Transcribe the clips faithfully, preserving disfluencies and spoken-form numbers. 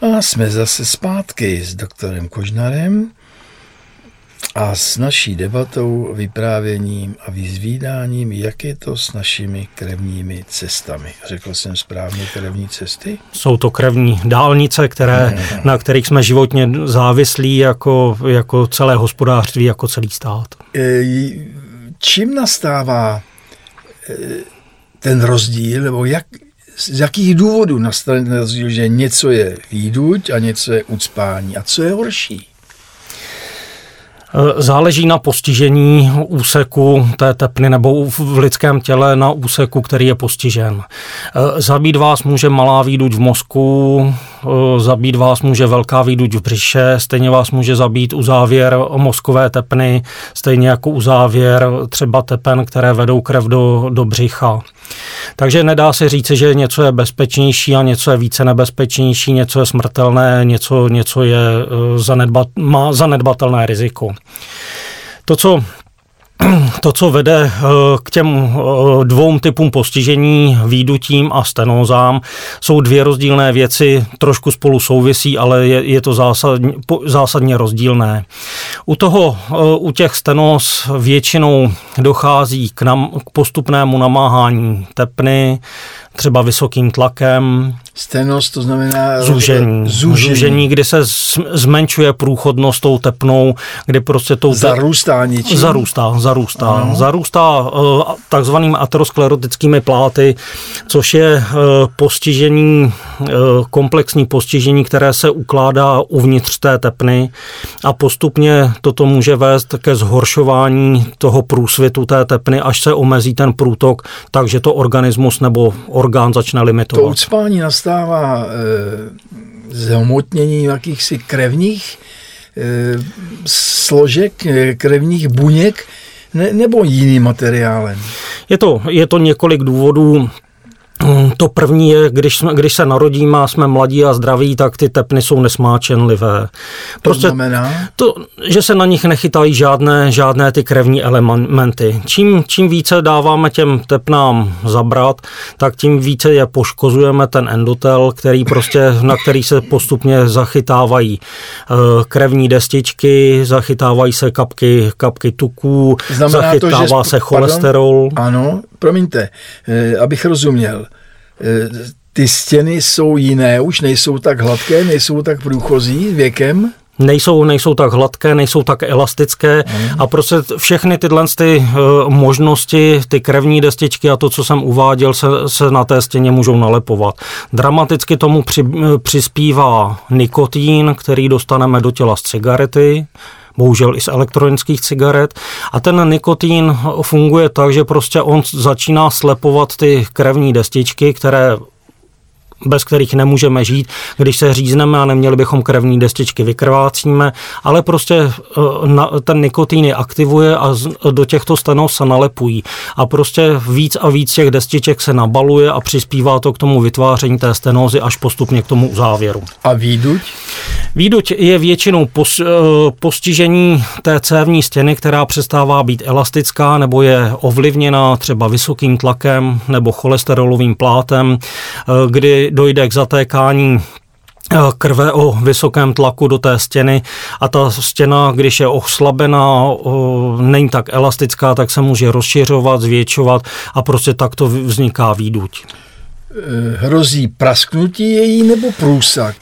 A jsme zase zpátky s doktorem Kožnarem a s naší debatou, vyprávěním a vyzvídáním, jak je to s našimi krevními cestami. Řekl jsem správně krevní cesty? Jsou to krevní dálnice, které, na kterých jsme životně závislí jako, jako celé hospodářství, jako celý stát. Čím nastává ten rozdíl, nebo jak, z jakých důvodů nastane ten rozdíl, že něco je výduť a něco je ucpání? A co je horší? Záleží na postižení úseku té tepny nebo v lidském těle na úseku, který je postižen. Zabít vás může malá výduť v mozku, zabít vás může velká výduť v břiše, stejně vás může zabít uzávěr mozkové tepny, stejně jako uzávěr třeba tepen, které vedou krev do, do břicha. Takže nedá se říci, že něco je bezpečnější a něco je více nebezpečnější, něco je smrtelné, něco, něco je zanedbat, má zanedbatelné riziko. To, co To, co vede k těm dvou typům postižení, výdutím a stenózám, jsou dvě rozdílné věci, trošku spolu souvisí, ale je, je to zásadně, zásadně rozdílné. U toho, u těch stenóz většinou dochází k, nam, k postupnému namáhání tepny, třeba vysokým tlakem. Stenos, to znamená zúžení. Zúžení, zúžení kdy se zmenšuje průchodnost tou tepnou, kdy prostě tou... Zarůstá něčím? Zarůstá, zarůstá. Ano. Zarůstá uh, takzvanými aterosklerotickými pláty, což je uh, postižení, uh, komplexní postižení, které se ukládá uvnitř té tepny a postupně toto může vést ke zhoršování toho průsvitu té tepny, až se omezí ten průtok, takže to organismus nebo orgán začne limitovat. To ucpání nastává e, zhmotnění jakýchsi krevních e, složek, e, krevních buněk, ne, nebo jiným materiálem? Je to, je to několik důvodů. To první je, když, jsme, když se narodíme a jsme mladí a zdraví, tak ty tepny jsou nesmáčenlivé. Prostě to znamená? To, že se na nich nechytají žádné, žádné ty krevní elementy. Čím, čím více dáváme těm tepnám zabrat, tak tím více je poškozujeme ten endotel, který prostě, na který se postupně zachytávají krevní destičky, zachytávají se kapky, kapky tuků, znamená zachytává to, že se cholesterol. Pardon? Ano, promiňte, abych rozuměl. Ty stěny jsou jiné, už nejsou tak hladké, nejsou tak průchozí věkem? Nejsou, nejsou tak hladké, nejsou tak elastické mm. a prostě všechny tyhle ty možnosti, ty krevní destičky a to, co jsem uváděl, se, se na té stěně můžou nalepovat. Dramaticky tomu při, přispívá nikotin, který dostaneme do těla z cigarety, bohužel i z elektronických cigaret. A ten nikotin funguje tak, že prostě on začíná slepovat ty krevní destičky, které bez kterých nemůžeme žít, když se řízneme a neměli bychom krevní destičky, vykrvácíme, ale prostě ten nikotin je aktivuje a do těchto stenóz se nalepují. A prostě víc a víc těch destiček se nabaluje a přispívá to k tomu vytváření té stenózy až postupně k tomu uzávěru. A výduť? Výduť je většinou postižení té cévní stěny, která přestává být elastická nebo je ovlivněna třeba vysokým tlakem nebo cholesterolovým plátem, kdy dojde k zatékání krve o vysokém tlaku do té stěny a ta stěna, když je oslabená, není tak elastická, tak se může rozšiřovat, zvětšovat a prostě takto vzniká výduť. Hrozí prasknutí její nebo průsak?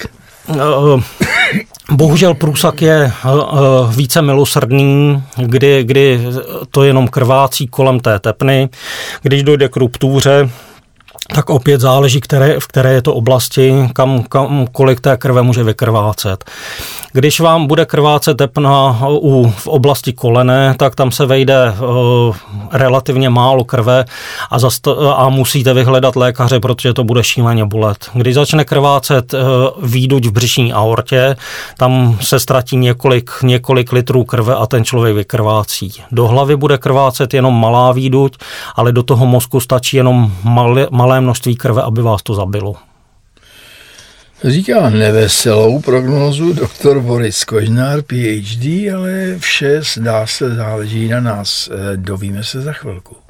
Bohužel průsak je více milosrdný, kdy, kdy to jenom krvácí kolem té tepny. Když dojde k ruptuře, tak opět záleží, které, v které je to oblasti, kam, kam, kolik té krve může vykrvácet. Když vám bude krvácet tepna u, v oblasti kolene, tak tam se vejde uh, relativně málo krve a, zast- a musíte vyhledat lékaře, protože to bude šíleně bolet. Když začne krvácet uh, výduť v břišní aortě, tam se ztratí několik, několik litrů krve a ten člověk vykrvácí. Do hlavy bude krvácet jenom malá výduť, ale do toho mozku stačí jenom malé, malé množství krve, aby vás to zabilo. Říká neveselou prognózu doktor Boris Kožnar, P H D, ale vše zdá se záleží na nás. Dovíme se za chvilku.